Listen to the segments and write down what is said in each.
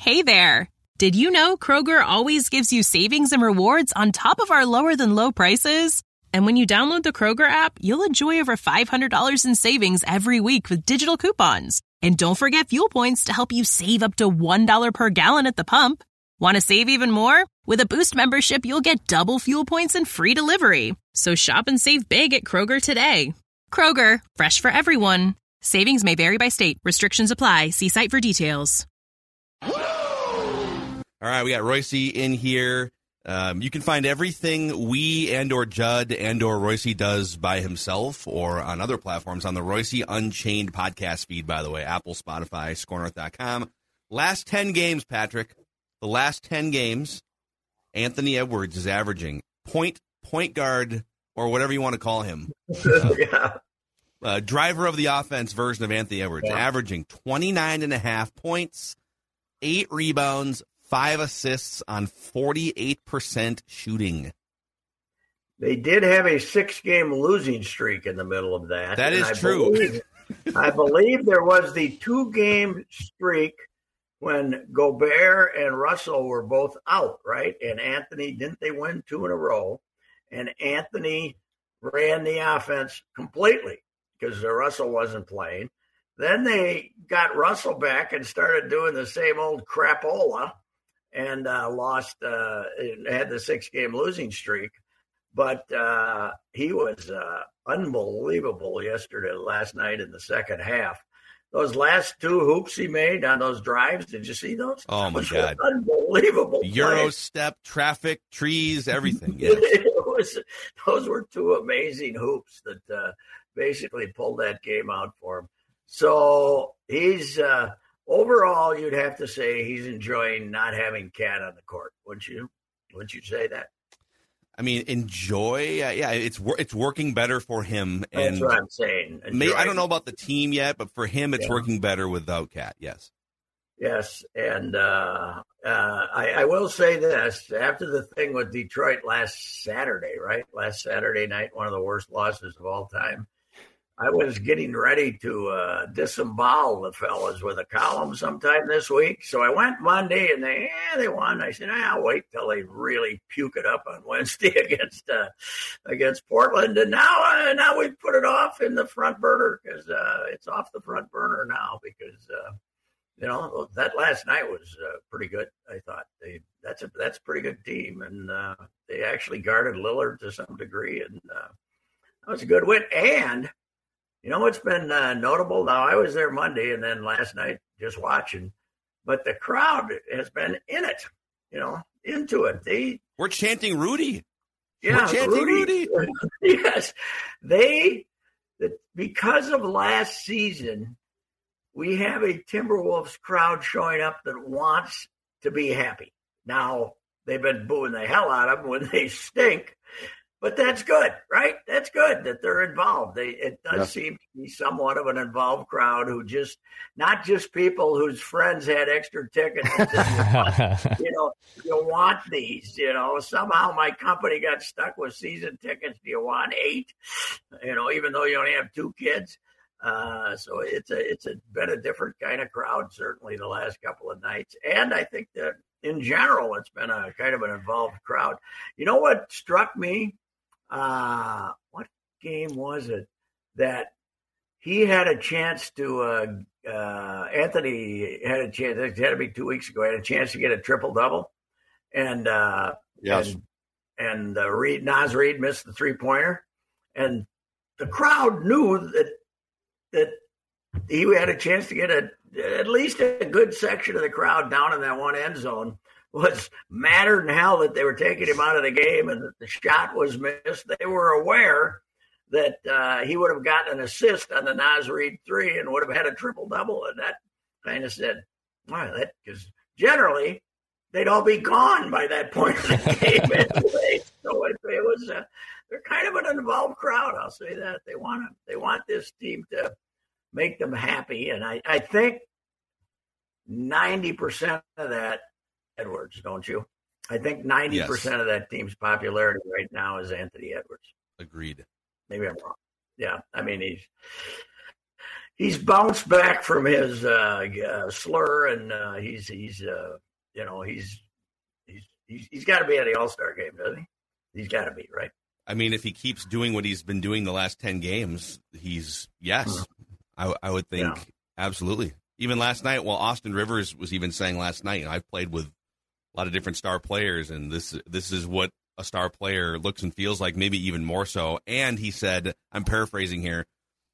Hey there! Did you know Kroger always gives you savings and rewards on top of our lower-than-low prices? And when you download the Kroger app, you'll enjoy over $500 in savings every week with digital coupons. And don't forget fuel points to help you save up to $1 per gallon at the pump. Want to save even more? With a Boost membership, you'll get double fuel points and free delivery. So shop and save big at Kroger today. Kroger, fresh for everyone. Savings may vary by state. Restrictions apply. See site for details. All right, we got Royce in here. You can find everything we and/or Judd and/or Royce does by himself or on other platforms on the Royce Unchained podcast feed, by the way, Apple, Spotify, ScoreNorth.com. Last 10 games, Patrick. The last 10 games, Anthony Edwards is averaging point guard, or whatever you want to call him. Driver of the offense version of Anthony Edwards, averaging 29.5 points, 8 rebounds, 5 assists on 48% shooting. They did have a 6-game losing streak in the middle of that. That is true. I believe there was the 2-game streak when Gobert and Russell were both out, right? And Anthony, didn't they win 2 in a row? And Anthony ran the offense completely because Russell wasn't playing. Then they got Russell back and started doing the same old crapola and lost, had the 6-game losing streak. But he was unbelievable last night in the second half. Those last 2 hoops he made on those drives, did you see those? Oh, my God. Unbelievable. Euro step, traffic, trees, everything. Yes. Those were 2 amazing hoops that basically pulled that game out for him. So he's overall, you'd have to say he's enjoying not having Cat on the court, wouldn't you? Wouldn't you say that? I mean, enjoy. Yeah, it's working better for him. That's what I'm saying. I don't know about the team yet, but for him, it's working better without Cat. Yes. Yes, and I will say this: after the thing with Detroit last Saturday night, one of the worst losses of all time, I was getting ready to disembowel the fellas with a column sometime this week. So I went Monday, and they won. I said, I'll wait till they really puke it up on Wednesday against Portland. And now we put it off in the front burner because it's off the front burner now because that last night was pretty good. I thought that's a pretty good team, and they actually guarded Lillard to some degree, and that was a good win. And you know what's been notable? Now, I was there Monday and then last night just watching, but the crowd has been in it, into it. We're chanting Rudy. Yeah, we're chanting Rudy. Yes. Because of last season, we have a Timberwolves crowd showing up that wants to be happy. Now, they've been booing the hell out of them when they stink. But that's good, right? That's good that they're involved. It does seem to be somewhat of an involved crowd who not just people whose friends had extra tickets. You want these, Somehow my company got stuck with season tickets. Do you want 8? Even though you only have 2 kids. So it's been a different kind of crowd, certainly the last couple of nights. And I think that in general, it's been a kind of an involved crowd. You know what struck me? What game was it that he had a chance to Anthony had a chance, it had to be 2 weeks ago, had a chance to get a triple-double. And yes. And Naz Reid missed the 3-pointer. And the crowd knew that he had a chance to get at least a good section of the crowd down in that one end zone. Was madder than hell that they were taking him out of the game and that the shot was missed. They were aware that he would have gotten an assist on the Naz Reid 3 and would have had a triple-double. And that kind of said, because generally they'd all be gone by that point in the game anyway. So it was they're kind of an involved crowd. I'll say that. They want this team to make them happy. And I think 90% of that Edwards, don't you? I think 90% of that team's popularity right now is Anthony Edwards. Agreed. Maybe I'm wrong. Yeah, I mean he's bounced back from his slur, and he's got to be at the All-Star game, doesn't he? He's got to be, right? I mean, if he keeps doing what he's been doing the last 10 games, yes. I would think absolutely. Even last night, Austin Rivers was even saying last night, I've played with a lot of different star players, and this is what a star player looks and feels like, maybe even more so. And he said, I'm paraphrasing here,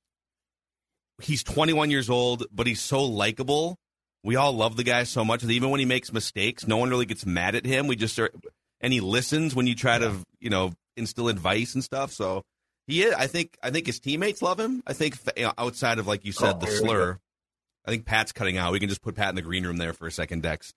he's 21 years old, but he's so likable. We all love the guy so much that even when he makes mistakes, no one really gets mad at him. And he listens when you try to, instill advice and stuff. So he is. I think his teammates love him. I think outside of, like you said, the slur. I think Pat's cutting out. We can just put Pat in the green room there for a second, Dex.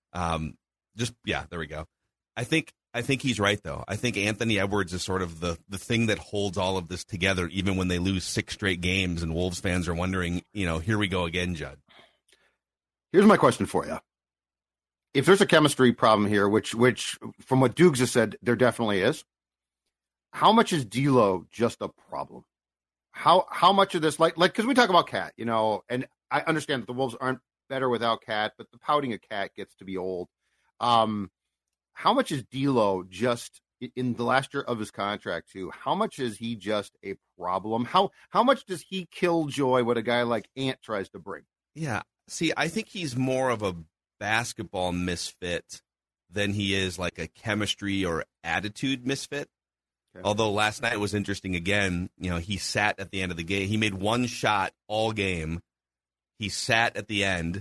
There we go. I think he's right, though. I think Anthony Edwards is sort of the thing that holds all of this together, even when they lose 6 straight games and Wolves fans are wondering, here we go again, Judd. Here's my question for you. If there's a chemistry problem here, which from what Dukes has said, there definitely is, how much is D'Lo just a problem? How much of this, like because we talk about Cat, and I understand that the Wolves aren't better without Cat, but the pouting of Cat gets to be old. How much is D'Lo just in the last year of his contract too? How much is he just a problem? How much does he kill joy what a guy like Ant tries to bring? Yeah. See, I think he's more of a basketball misfit than he is like a chemistry or attitude misfit. Okay. Although last night was interesting again. He sat at the end of the game. He made one shot all game. He sat at the end.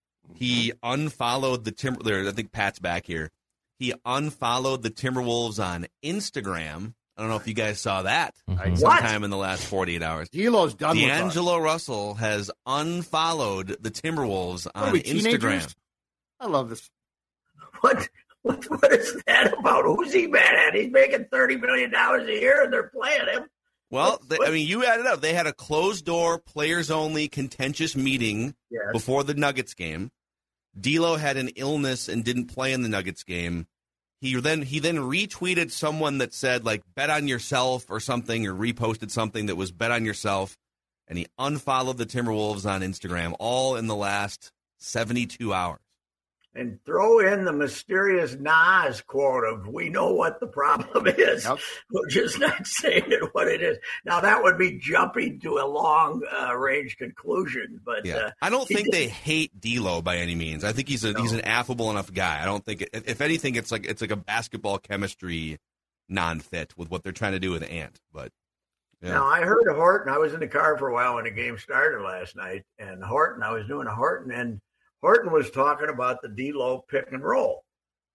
He unfollowed the I think Pat's back here. He unfollowed the Timberwolves on Instagram. I don't know if you guys saw that sometime in the last 48 hours. D'Lo's done with us. D'Angelo Russell has unfollowed the Timberwolves on Instagram. Teenagers? I love this. What is that about? Who's he mad at? He's making $30 million a year, and they're playing him. Well, you added up. They had a closed-door, players-only, contentious meeting before the Nuggets game. D'Lo had an illness and didn't play in the Nuggets game. He then retweeted someone that said, like, bet on yourself or something, or reposted something that was bet on yourself, and he unfollowed the Timberwolves on Instagram, all in the last 72 hours. And throw in the mysterious Nas quote of, we know what the problem is. Yep. We're just not saying it what it is. Now, that would be jumping to a long-range conclusion. But I don't think they hate D'Lo by any means. I think he's an affable enough guy. I don't think, if anything, it's like a basketball chemistry non-fit with what they're trying to do with Ant. But Now, I heard of Horton. I was in the car for a while when the game started last night. And I was doing a Horton, and Horton was talking about the D'Lo pick and roll,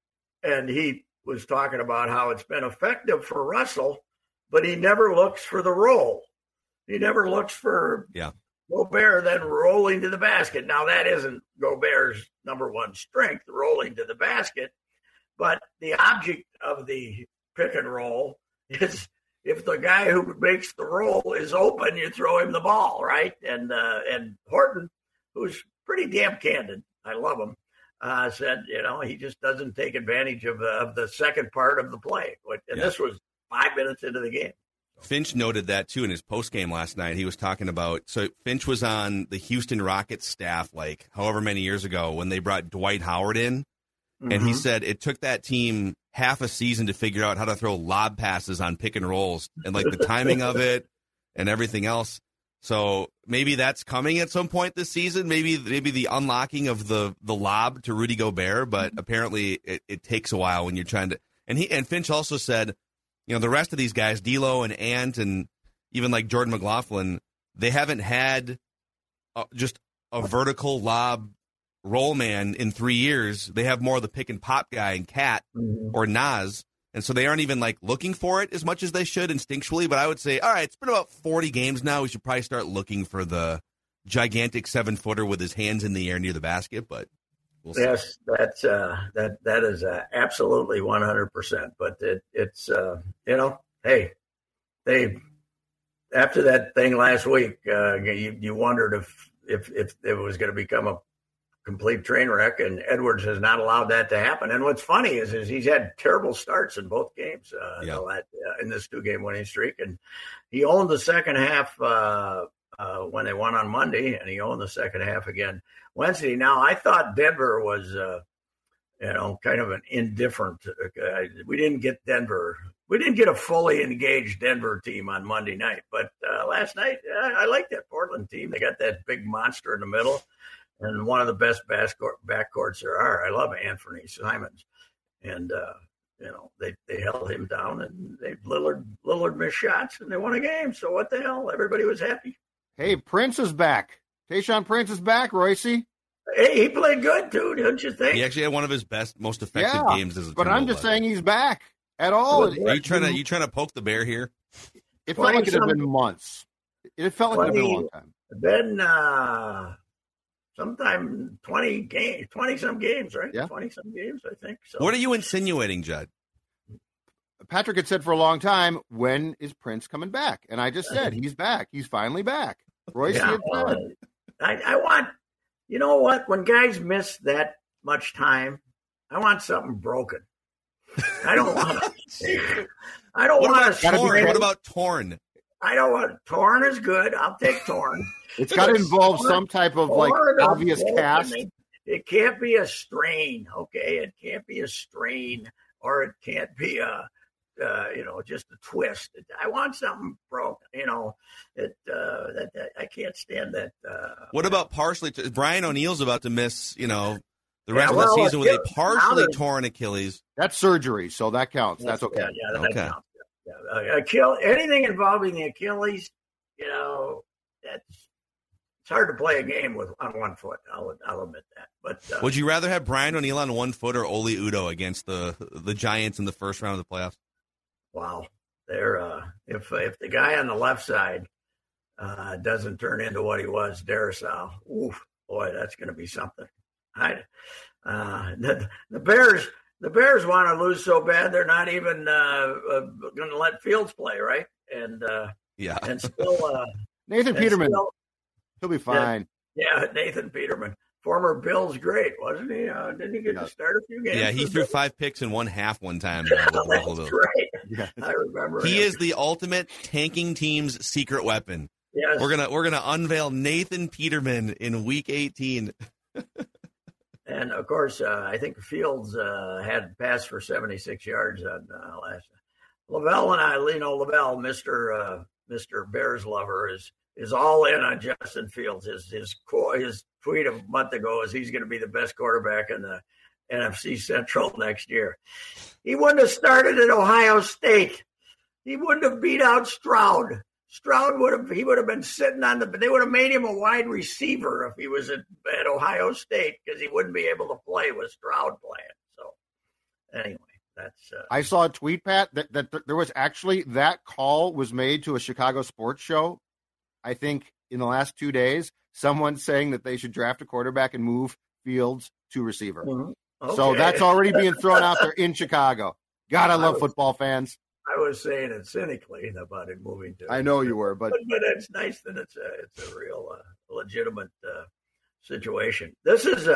and he was talking about how it's been effective for Russell, but he never looks for the roll. He never looks for Gobert then rolling to the basket. Now, that isn't Gobert's number one strength, rolling to the basket, but the object of the pick and roll is if the guy who makes the roll is open, you throw him the ball, right? And Horton, who's pretty damn candid, I love him, said, he just doesn't take advantage of the second part of the play. And this was 5 minutes into the game. Finch noted that, too, in his postgame last night. He was talking about, so Finch was on the Houston Rockets staff, like, however many years ago when they brought Dwight Howard in. Mm-hmm. And he said it took that team half a season to figure out how to throw lob passes on pick and rolls and, like, the timing of it and everything else. So maybe that's coming at some point this season. Maybe the unlocking of the lob to Rudy Gobert, but apparently it takes a while when you're trying to. And Finch also said, the rest of these guys, D'Lo and Ant, and even like Jordan McLaughlin, they haven't had just a vertical lob roll man in 3 years. They have more of the pick and pop guy in Cat or Nas. And so they aren't even, like, looking for it as much as they should instinctually. But I would say, all right, it's been about 40 games now. We should probably start looking for the gigantic 7-footer with his hands in the air near the basket. But we'll see. Yes, that is absolutely 100%. But it's hey, they after that thing last week, you wondered if it was going to become a complete train wreck, and Edwards has not allowed that to happen. And what's funny is he's had terrible starts in both games in this 2-game winning streak, and he owned the second half when they won on Monday, and he owned the second half again Wednesday. Now, I thought Denver was, kind of an indifferent. We didn't get Denver. We didn't get a fully engaged Denver team on Monday night. But last night, I like that Portland team. They got that big monster in the middle and one of the best backcourts there are. I love Anthony Simons. And, they held him down, and Lillard missed shots, and they won a game. So what the hell? Everybody was happy. Hey, Prince is back. Tayshaun Prince is back, Royce. Hey, he played good, too, don't you think? He actually had one of his best, most effective games as a but I'm just saying he's back at all. Are you trying to poke the bear here? It felt like it had been months. It felt like it had been a long time. Then sometime 20-some games, right? Yeah. 20-some games, I think. So. What are you insinuating, Judd? Patrick had said for a long time, when is Prince coming back? And I just said, he's back. He's finally back. Royce had said. I want, you know what? When guys miss that much time, I want something broken. I don't want to. What about torn? I don't want torn is good. I'll take torn. It's got to involve some type of obvious cast. It can't be a strain, okay? It can't be a strain, or it can't be just a twist. I want something broken. I can't stand that. What about partially? Brian O'Neill's about to miss, the rest of the season with a partially torn Achilles. That's surgery, so that counts. That's okay. That counts. Yeah. Anything involving the Achilles, it's hard to play a game on one foot. I'll admit that. But would you rather have Brian O'Neill on one foot or Oli Udoh against the Giants in the first round of the playoffs? Wow, if the guy on the left side doesn't turn into what he was, Darrisaw, oof, boy, that's going to be something. The Bears want to lose so bad they're not even going to let Fields play, right? And still Nathan Peterman. He'll be fine. Yeah, Nathan Peterman. Former Bills great, wasn't he? Didn't he get to start a few games? Yeah, he threw 5 picks in one half one time. That's right. Yeah. I remember. He is the ultimate tanking team's secret weapon. Yes. We're gonna unveil Nathan Peterman in Week 18. And of course, I think Fields had passed for 76 yards on last. Lavelle and I, Lavelle, Mr. Bears lover, is all in on Justin Fields. His tweet a month ago is he's going to be the best quarterback in the NFC Central next year. He wouldn't have started at Ohio State. He wouldn't have beat out Stroud. Stroud would have been sitting they would have made him a wide receiver if he was at Ohio State, because he wouldn't be able to play with Stroud playing. So anyway, that's. I saw a tweet, Pat, that there was actually that call was made to a Chicago sports show. I think in the last 2 days, someone saying that they should draft a quarterback and move Fields to receiver. Mm-hmm. Okay. So that's already being thrown out there in Chicago. God, I love football fans. I was saying it cynically about it moving to. I know you were, but it's nice that it's a real legitimate situation. This is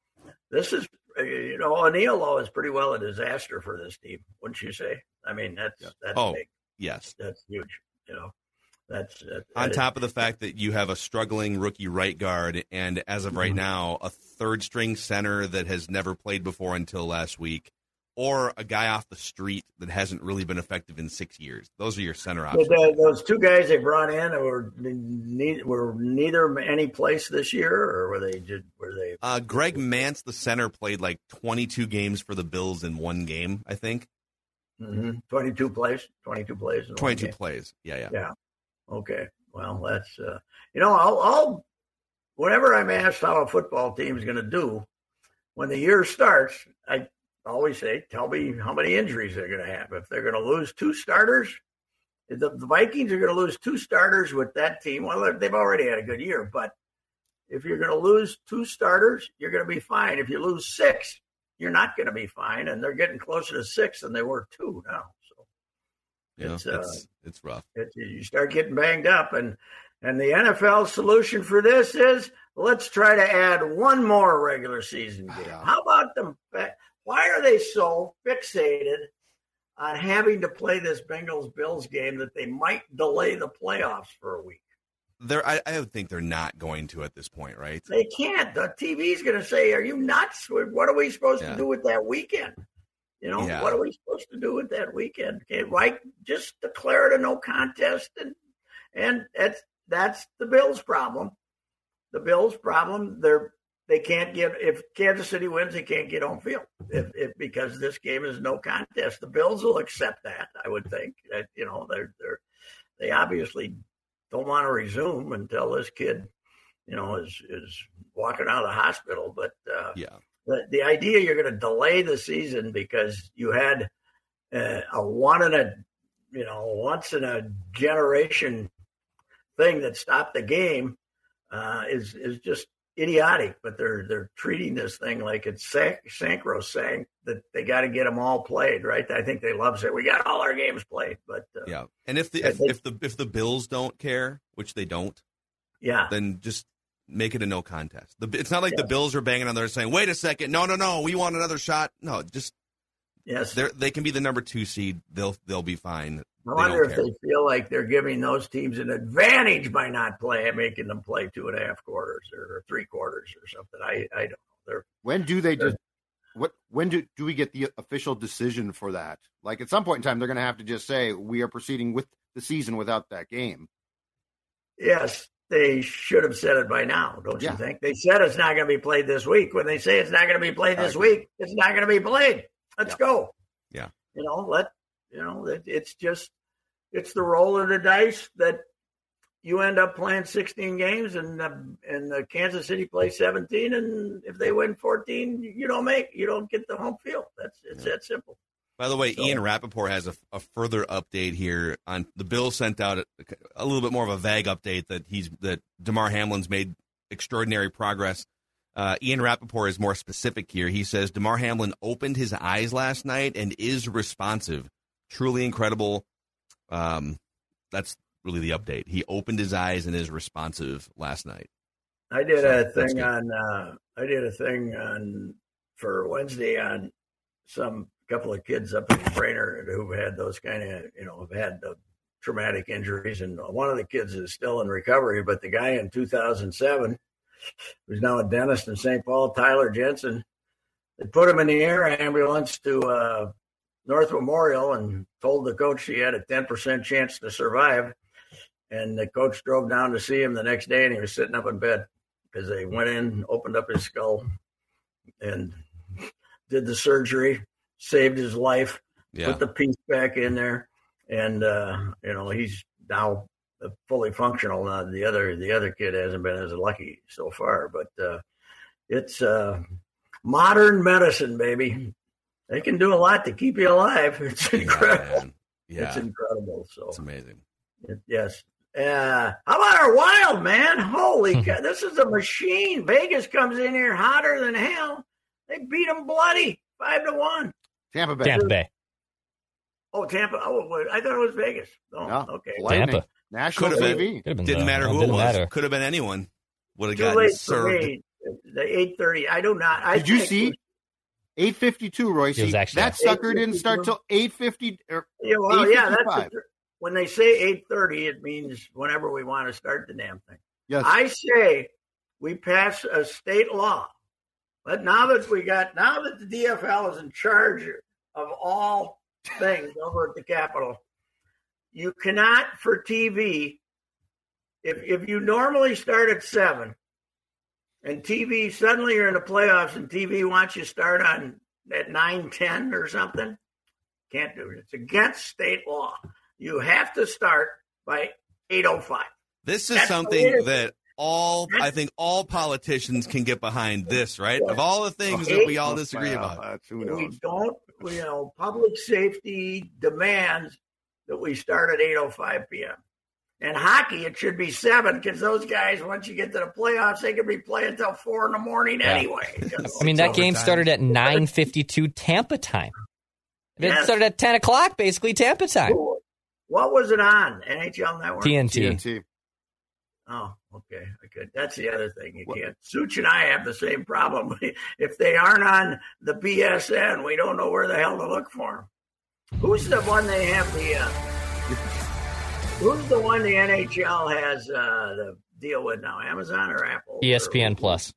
O'Neal is pretty well a disaster for this team, wouldn't you say? I mean, that's big. Yes, that's huge. That's on top of the fact that you have a struggling rookie right guard, and as of right now, a third string center that has never played before until last week, or a guy off the street that hasn't really been effective in 6 years. Those are your center options. Those two guys they brought in were neither any place this year, or were they? Greg Mance, the center, played like 22 games for the Bills in one game, I think. 22 plays. 22 plays. Yeah. Okay. Well, that's I'll whenever I'm asked how a football team is going to do when the year starts, I always say, tell me how many injuries they're going to have. If they're going to lose 2 starters, the Vikings are going to lose 2 starters with that team. Well, they've already had a good year, but if you're going to lose 2 starters, you're going to be fine. If you lose 6, you're not going to be fine, and they're getting closer to 6 than they were 2 now. So it's rough. You start getting banged up, and the NFL solution for this is let's try to add one more regular season game. How about them? Why are they so fixated on having to play this Bengals-Bills game that they might delay the playoffs for a week? I think they're not going to at this point, right? They can't. The TV's going to say, "Are you nuts? What are we supposed to do with that weekend? What are we supposed to do with that weekend? Right? Just declare it a no contest, and that's the Bills' problem. The Bills' problem. They can't get, if Kansas City wins, they can't get home field because this game is no contest. The Bills will accept that, I would think. That, they obviously don't want to resume until this kid, is walking out of the hospital. But the idea you're going to delay the season because you had a once in a generation thing that stopped the game is just idiotic. But they're treating this thing like it's sacrosanct that they got to get them all played, right? I think they love saying we got all our games played, but and if the Bills don't care, which they don't, then just make it a no contest. It's not like the Bills are banging on there saying, "Wait a second, no, we want another shot." No, just they can be the number 2 seed. They'll be fine. I wonder if they feel like they're giving those teams an advantage by not making them play 2.5 quarters or 3 quarters or something. I don't know. When do they just? When do we get the official decision for that? Like at some point in time, they're going to have to just say we are proceeding with the season without that game. Yes, they should have said it by now, don't you think? They said it's not going to be played this week. When they say it's not going to be played this week, it's not going to be played. Let's go. Yeah. It's the roll of the dice that you end up playing 16 games and Kansas City plays 17, and if they win 14, you don't get the home field. It's that simple. By the way, Ian Rappaport has a further update here on the Bills. Sent out a little bit more of a vague update that Damar Hamlin's made extraordinary progress. Ian Rappaport is more specific here. He says Damar Hamlin opened his eyes last night and is responsive. Truly incredible. That's really the update. He opened his eyes and is responsive last night. I did a thing for Wednesday on couple of kids up in Brainerd who've had those kind of, have had the traumatic injuries. And one of the kids is still in recovery, but the guy in 2007, who's now a dentist in St. Paul, Tyler Jensen, they put him in the air ambulance to North Memorial and told the coach he had a 10% chance to survive. And the coach drove down to see him the next day, and he was sitting up in bed because they went in, opened up his skull, and did the surgery, saved his life, put the piece back in there, and he's now fully functional. Now the other kid hasn't been as lucky so far, but it's modern medicine, baby. They can do a lot to keep you alive. It's incredible. Yeah. It's incredible. So it's amazing. Yes. How about our Wild, man? Holy cow! This is a machine. Vegas comes in here hotter than hell. They beat them bloody 5-1. Tampa Bay. Oh, Tampa. Oh, I thought it was Vegas. Oh, no, okay. Tampa. National TV. Didn't matter who it was. Could have been anyone. Would have gotten served. The 8:30. I do not. Did you see? 8:52, Royce. That sucker didn't start till 8:50 or 8:55. When they say 8:30, it means whenever we want to start the damn thing. Yes. I say we pass a state law. But now that the DFL is in charge of all things over at the Capitol, you cannot, for TV, if you normally start at 7 and TV, suddenly you're in the playoffs and TV wants you to start at 9:10 or something, can't do it. It's against state law. You have to start by 8:05. This is something that I think all politicians can get behind this, right? Of all the things that we all disagree about. Who knows? We don't, public safety demands that we start at 8:05 p.m. And hockey, it should be 7 because those guys, once you get to the playoffs, they could be playing until 4 in the morning anyway. I mean, that game started at 9:52 Tampa time. It started at 10 o'clock, basically, Tampa time. What was it on? NHL Network? TNT. Oh, okay. That's the other thing. You can't. Such and I have the same problem. If they aren't on the BSN, we don't know where the hell to look for them. Who's the one they have Who's the one the NHL has the deal with now? Amazon or Apple? ESPN Plus.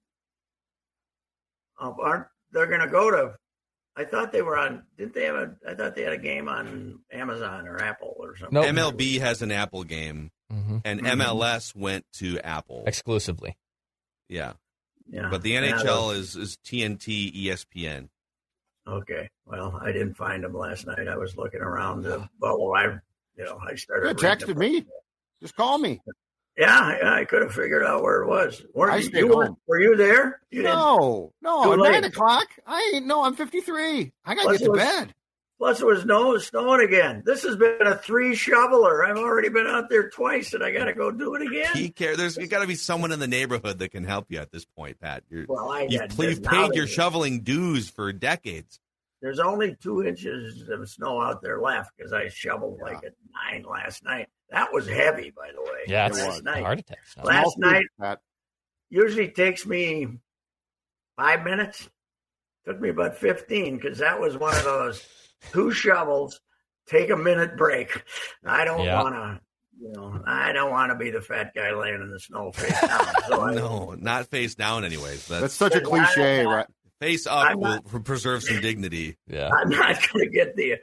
Aren't they're going to go to? I thought they were on. Didn't they have a? I thought they had a game on Amazon or Apple or something. Nope. MLB has an Apple game, and MLS went to Apple Exclusively. Yeah. Yeah, But the NHL is TNT ESPN. Okay. Well, I didn't find them last night. I was looking around. I started. You texted me. Just call me. Yeah, I could have figured out where it was. I stayed home. Were you there? You No, Too at late. 9 o'clock. I'm 53. I got to get to bed. Plus, it was snowing again. This has been a 3-shoveler. I've already been out there twice, and I got to go do it again. There's got to be someone in the neighborhood that can help you at this point, Pat. You've there's paid your shoveling dues for decades. There's only 2 inches of snow out there left because I shoveled like at 9 last night. That was heavy, by the way. Yeah, it's last night. heart attack. Last night usually takes me 5 minutes. Took me about 15 because that was one of those 2 shovels, take a minute break. I don't want to be the fat guy laying in the snow face down. So No, not face down anyways. That's such a cliche, right? Face up will preserve some dignity. Yeah. I'm not going to get the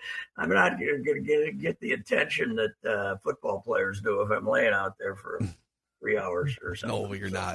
attention that football players do if I'm laying out there for 3 hours or something. No, you're not.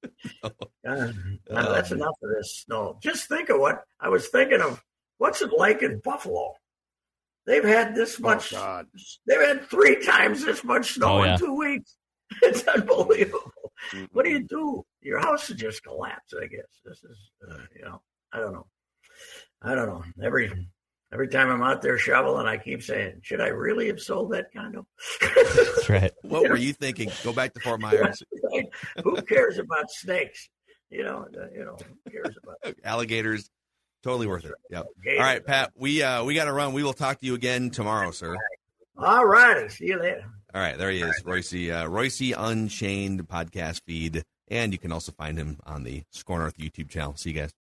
That's enough of this snow. Just think of what I was thinking of. What's it like in Buffalo? They've had this much. They've had 3 times this much snow in 2 weeks. It's unbelievable. What do you do? Your house would just collapse. I guess this is, I don't know. Every time I'm out there shoveling, I keep saying, "Should I really have sold that condo?" That's right. What were you thinking? Go back to Fort Myers. Who cares about snakes? Who cares about alligators? Totally worth it. Yep. All right, Pat. We got to run. We will talk to you again tomorrow, sir. All righty. See you later. All right, there he is, Royce. Royce Unchained podcast feed, and you can also find him on the Score North YouTube channel. See you guys.